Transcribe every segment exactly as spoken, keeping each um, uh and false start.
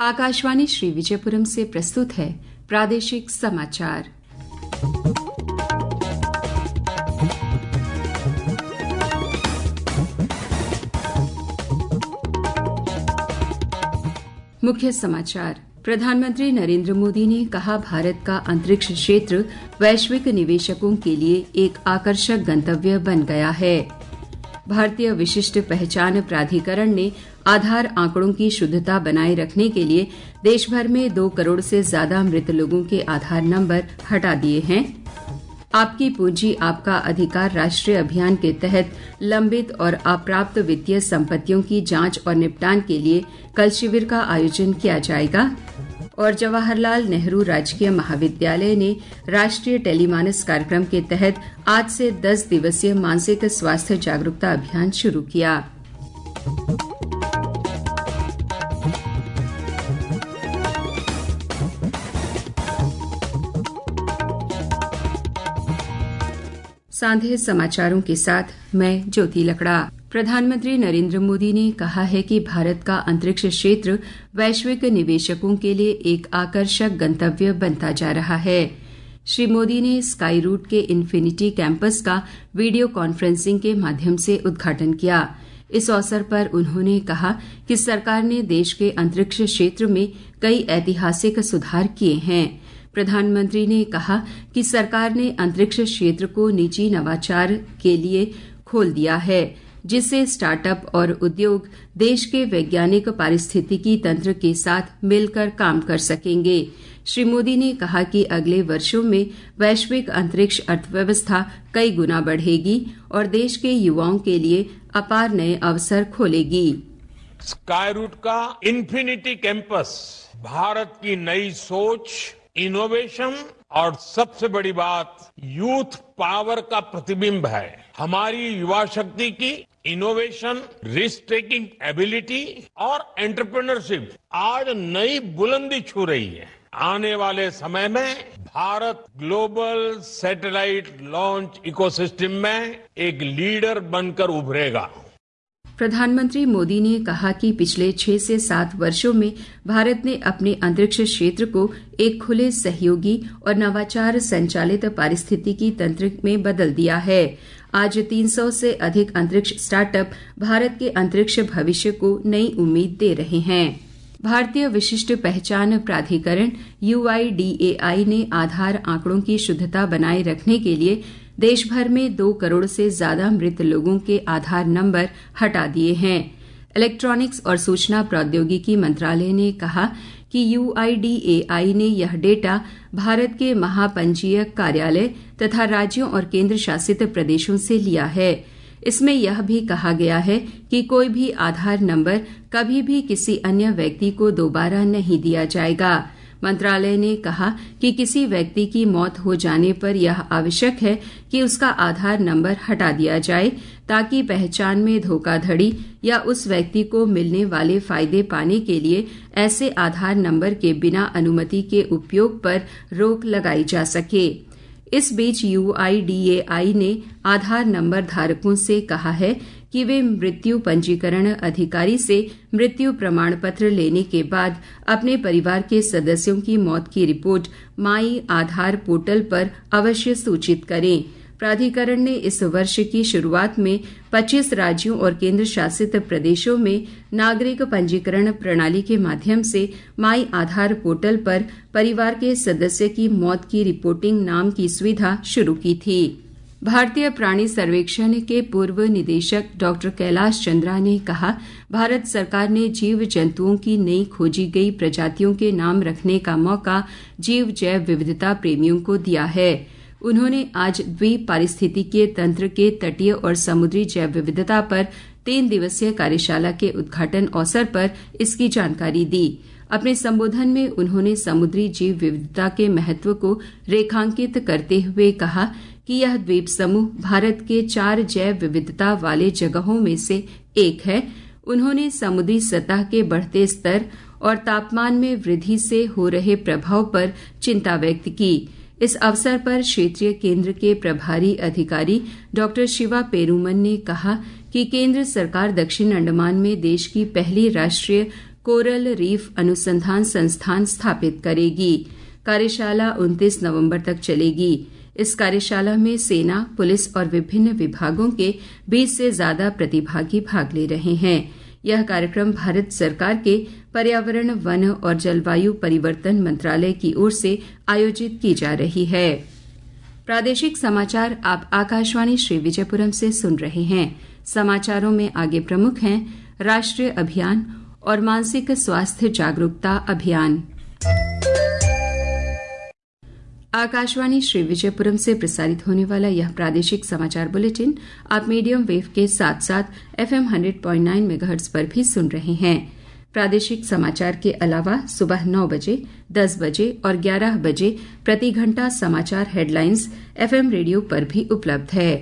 आकाशवाणी श्री विजयपुरम से प्रस्तुत है प्रादेशिक समाचार। मुख्य समाचार। प्रधानमंत्री नरेंद्र मोदी ने कहा, भारत का अंतरिक्ष क्षेत्र वैश्विक निवेशकों के लिए एक आकर्षक गंतव्य बन गया है। भारतीय विशिष्ट पहचान प्राधिकरण ने आधार आंकड़ों की शुद्धता बनाए रखने के लिए देश भर में दो करोड़ से ज्यादा मृत लोगों के आधार नंबर हटा दिए हैं। आपकी पूंजी आपका अधिकार राष्ट्रीय अभियान के तहत लंबित और अप्राप्त वित्तीय संपत्तियों की जांच और निपटान के लिए कल शिविर का आयोजन किया जाएगा। और जवाहरलाल नेहरू राजकीय महाविद्यालय ने राष्ट्रीय टेलीमानस कार्यक्रम के तहत आज से दस दिवसीय मानसिक स्वास्थ्य जागरूकता अभियान शुरू किया। सांधे समाचारों के साथ मैं ज्योति लकड़ा। प्रधानमंत्री नरेंद्र मोदी ने कहा है कि भारत का अंतरिक्ष क्षेत्र वैश्विक निवेशकों के लिए एक आकर्षक गंतव्य बनता जा रहा है। श्री मोदी ने स्काई रूट के इन्फिनिटी कैंपस का वीडियो कॉन्फ्रेंसिंग के माध्यम से उद्घाटन किया। इस अवसर पर उन्होंने कहा कि सरकार ने देश के अंतरिक्ष क्षेत्र में कई ऐतिहासिक सुधार किए हैं। प्रधानमंत्री ने कहा कि सरकार ने अंतरिक्ष क्षेत्र को निजी नवाचार के लिए खोल दिया है, जिससे स्टार्टअप और उद्योग देश के वैज्ञानिक पारिस्थितिकी तंत्र के साथ मिलकर काम कर सकेंगे। श्री मोदी ने कहा कि अगले वर्षों में वैश्विक अंतरिक्ष अर्थव्यवस्था कई गुना बढ़ेगी और देश के युवाओं के लिए अपार नए अवसर खोलेगी। स्काई रूट का इन्फिनिटी कैंपस भारत की नई सोच, इनोवेशन और सबसे बड़ी बात यूथ पावर का प्रतिबिंब है। हमारी युवा शक्ति की इनोवेशन, रिस्क टेकिंग एबिलिटी और एंटरप्रेन्योरशिप आज नई बुलंदी छू रही है। आने वाले समय में Bharat global satellite launch ecosystem में एक लीडर बनकर उभरेगा। प्रधानमंत्री मोदी ने कहा कि पिछले छह से सात वर्षों में भारत ने अपने अंतरिक्ष क्षेत्र को एक खुले, सहयोगी और नवाचार संचालित पारिस्थितिकी तंत्र में बदल दिया है। आज तीन सौ से अधिक अंतरिक्ष स्टार्टअप भारत के अंतरिक्ष भविष्य को नई उम्मीद दे रहे हैं। भारतीय विशिष्ट पहचान प्राधिकरण यू आई डी ए आई ने आधार आंकड़ों की शुद्धता बनाए रखने के लिए देश भर में दो करोड़ से ज्यादा मृत लोगों के आधार नंबर हटा दिए हैं। इलेक्ट्रॉनिक्स और सूचना प्रौद्योगिकी मंत्रालय ने कहा कि यू आई डी ए आई ने यह डेटा भारत के महापंजीयक कार्यालय तथा राज्यों और केंद्र शासित प्रदेशों से लिया है। इसमें यह भी कहा गया है कि कोई भी आधार नंबर कभी भी किसी अन्य व्यक्ति को दोबारा नहीं दिया जाएगा। मंत्रालय ने कहा कि किसी व्यक्ति की मौत हो जाने पर यह आवश्यक है कि उसका आधार नंबर हटा दिया जाए, ताकि पहचान में धोखाधड़ी या उस व्यक्ति को मिलने वाले फायदे पाने के लिए ऐसे आधार नंबर के बिना अनुमति के उपयोग पर रोक लगाई जा सके। इस बीच यू आई डी ए आई ने आधार नंबर धारकों से कहा है कि वे मृत्यु पंजीकरण अधिकारी से मृत्यु प्रमाण पत्र लेने के बाद अपने परिवार के सदस्यों की मौत की रिपोर्ट माई आधार पोर्टल पर अवश्य सूचित करें। प्राधिकरण ने इस वर्ष की शुरुआत में पच्चीस राज्यों और केंद्र शासित प्रदेशों में नागरिक पंजीकरण प्रणाली के माध्यम से माई आधार पोर्टल पर परिवार के सदस्य की मौत की रिपोर्टिंग नाम की सुविधा शुरू की थी। भारतीय प्राणी सर्वेक्षण के पूर्व निदेशक डॉक्टर कैलाश चंद्रा ने कहा, भारत सरकार ने जीव जंतुओं की नई खोजी गई प्रजातियों के नाम रखने का मौका जीव जैव विविधता प्रेमियों को दिया है। उन्होंने आज द्वीप पारिस्थितिकीय तंत्र के तटीय और समुद्री जैव विविधता पर तीन दिवसीय कार्यशाला के उद्घाटन अवसर पर इसकी जानकारी दी। अपने संबोधन में उन्होंने समुद्री जीव विविधता के महत्व को रेखांकित करते हुए कहा कि यह द्वीप समूह भारत के चार जैव विविधता वाले जगहों में से एक है। उन्होंने समुद्री सतह के बढ़ते स्तर और तापमान में वृद्धि से हो रहे प्रभाव पर चिंता व्यक्त की। इस अवसर पर क्षेत्रीय केंद्र के प्रभारी अधिकारी डॉक्टर शिवा पेरूमल ने कहा कि केंद्र सरकार दक्षिण अंडमान में देश की पहली राष्ट्रीय कोरल रीफ अनुसंधान संस्थान स्थापित करेगी। कार्यशाला उनतीस नवंबर तक चलेगी। इस कार्यशाला में सेना, पुलिस और विभिन्न विभागों के बीस से ज्यादा प्रतिभागी भाग ले रहे हैं। यह कार्यक्रम भारत सरकार के पर्यावरण, वन और जलवायु परिवर्तन मंत्रालय की ओर से आयोजित की जा रही है। प्रादेशिक समाचार आप आकाशवाणी श्री विजयपुरम से सुन रहे हैं। समाचारों में आगे प्रमुख हैं राष्ट्रीय अभियान और मानसिक स्वास्थ्य जागरूकता अभियान। आकाशवाणी श्री विजयपुरम से प्रसारित होने वाला यह प्रादेशिक समाचार बुलेटिन आप मीडियम वेव के साथ साथ FM hundred point nine megahertz पर भी सुन रहे हैं। प्रादेशिक समाचार के अलावा सुबह नौ बजे, दस बजे और ग्यारह बजे प्रति घंटा समाचार हेडलाइंस एफएम रेडियो पर भी उपलब्ध है।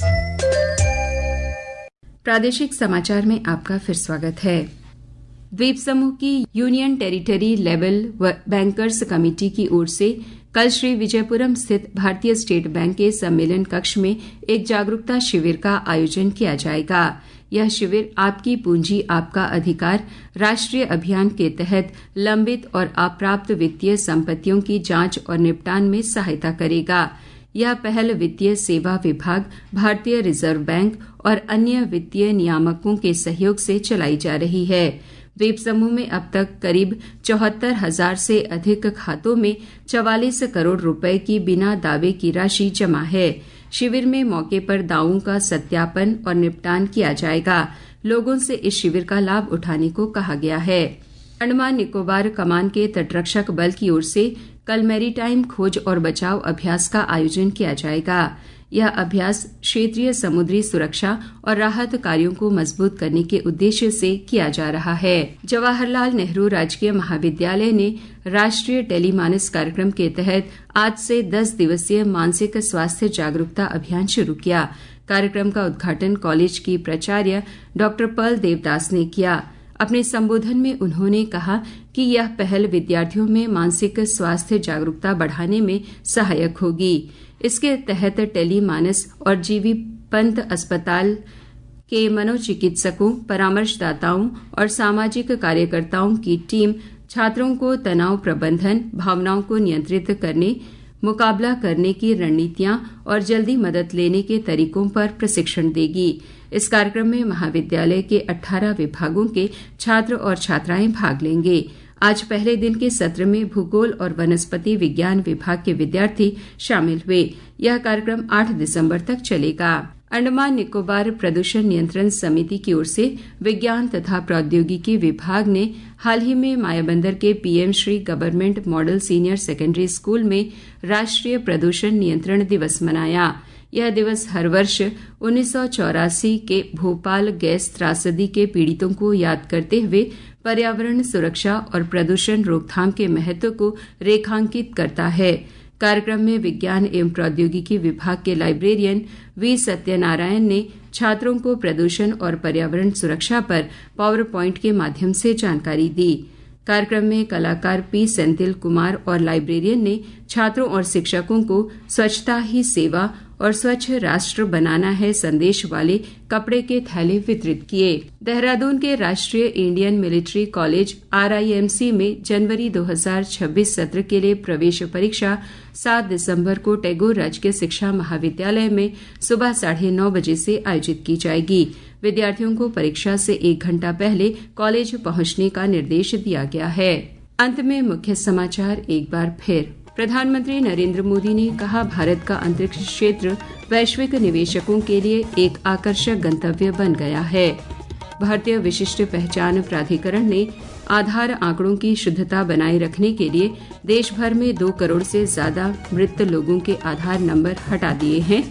प्रादेशिक समाचार में आपका फिर स्वागत है। द्वीप समूह की union territory level bankers committee की ओर से कल श्री विजयपुरम स्थित भारतीय स्टेट बैंक के सम्मेलन कक्ष में एक जागरूकता शिविर का आयोजन किया जाएगा। यह शिविर आपकी पूंजी आपका अधिकार राष्ट्रीय अभियान के तहत लंबित और अप्राप्त वित्तीय संपत्तियों की जांच और निपटान में सहायता करेगा। यह पहल वित्तीय सेवा विभाग, भारतीय रिजर्व बैंक और अन्य वित्तीय नियामकों के सहयोग से चलाई जा रही है। द्वीप समूह में अब तक करीब चौहत्तर हजार से अधिक खातों में चवालीस करोड़ रुपए की बिना दावे की राशि जमा है। शिविर में मौके पर दावों का सत्यापन और निपटान किया जाएगा। लोगों से इस शिविर का लाभ उठाने को कहा गया है। अंडमान निकोबार कमान के तटरक्षक बल की ओर से कल मैरीटाइम खोज और बचाव अभ्यास का आयोजन किया जाएगा। यह अभ्यास क्षेत्रीय समुद्री सुरक्षा और राहत कार्यों को मजबूत करने के उद्देश्य से किया जा रहा है। जवाहरलाल नेहरू राजकीय महाविद्यालय ने राष्ट्रीय टेलीमानस कार्यक्रम के तहत आज से दस दिवसीय मानसिक स्वास्थ्य जागरूकता अभियान शुरू किया। कार्यक्रम का उद्घाटन कॉलेज की प्राचार्य डॉक्टर पर्ल देवदास ने किया। अपने संबोधन में उन्होंने कहा कि यह पहल विद्यार्थियों में मानसिक स्वास्थ्य जागरूकता बढ़ाने में सहायक होगी। इसके तहत टेलीमानस और जीवी पंत अस्पताल के मनोचिकित्सकों, परामर्शदाताओं और सामाजिक कार्यकर्ताओं की टीम छात्रों को तनाव प्रबंधन, भावनाओं को नियंत्रित करने, मुकाबला करने की रणनीतियां और जल्दी मदद लेने के तरीकों पर प्रशिक्षण देगी। इस कार्यक्रम में महाविद्यालय के अठारह विभागों के छात्र और छात्राएं भाग लेंगे। आज पहले दिन के सत्र में भूगोल और वनस्पति विज्ञान विभाग के विद्यार्थी शामिल हुए। यह कार्यक्रम आठ दिसंबर तक चलेगा। अंडमान निकोबार प्रदूषण नियंत्रण समिति की ओर से विज्ञान तथा प्रौद्योगिकी विभाग ने हाल ही में मायाबंदर के PM Shri government model senior secondary school में राष्ट्रीय प्रदूषण नियंत्रण दिवस मनाया। यह दिवस हर वर्ष उन्नीस सौ चौरासी के भोपाल गैस त्रासदी के पीड़ितों को याद करते हुए पर्यावरण सुरक्षा और प्रदूषण रोकथाम के महत्व को रेखांकित करता है। कार्यक्रम में विज्ञान एवं प्रौद्योगिकी विभाग के लाइब्रेरियन वी सत्यनारायण ने छात्रों को प्रदूषण और पर्यावरण सुरक्षा पर पावर पॉइंट के माध्यम से जानकारी दी। कार्यक्रम में कलाकार पी सेंथिल कुमार और लाइब्रेरियन ने छात्रों और शिक्षकों को स्वच्छता ही सेवा और स्वच्छ राष्ट्र बनाना है संदेश वाले कपड़े के थैले वितरित किए। देहरादून के राष्ट्रीय इंडियन मिलिट्री कॉलेज आरआईएमसी में जनवरी दो हज़ार छब्बीस सत्र के लिए प्रवेश परीक्षा सात दिसंबर को टैगोर राजकीय शिक्षा महाविद्यालय में सुबह साढ़े नौ बजे से आयोजित की जाएगी। विद्यार्थियों को परीक्षा से एक घंटा पहले कॉलेज पहुंचने का निर्देश दिया गया है। अंत में मुख्य समाचार एक बार फिर। प्रधानमंत्री नरेंद्र मोदी ने कहा, भारत का अंतरिक्ष क्षेत्र वैश्विक निवेशकों के लिए एक आकर्षक गंतव्य बन गया है। भारतीय विशिष्ट पहचान प्राधिकरण ने आधार आंकड़ों की शुद्धता बनाए रखने के लिए देश भर में दो करोड़ से ज्यादा मृत लोगों के आधार नंबर हटा दिए हैं।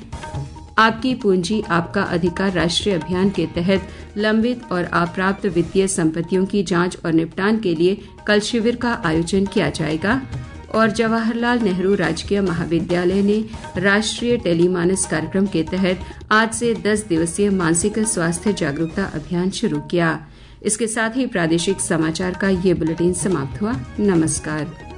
आपकी पूंजी आपका अधिकार राष्ट्रीय अभियान के तहत लंबित और अप्राप्त वित्तीय संपत्तियों की जांच और निपटान के लिए कल शिविर का आयोजन किया जाएगा। और जवाहरलाल नेहरू राजकीय महाविद्यालय ने राष्ट्रीय टेलीमानस कार्यक्रम के तहत आज से दस दिवसीय मानसिक स्वास्थ्य जागरूकता अभियान शुरू किया। इसके साथ ही प्रादेशिक समाचार का ये बुलेटिन समाप्त हुआ। नमस्कार।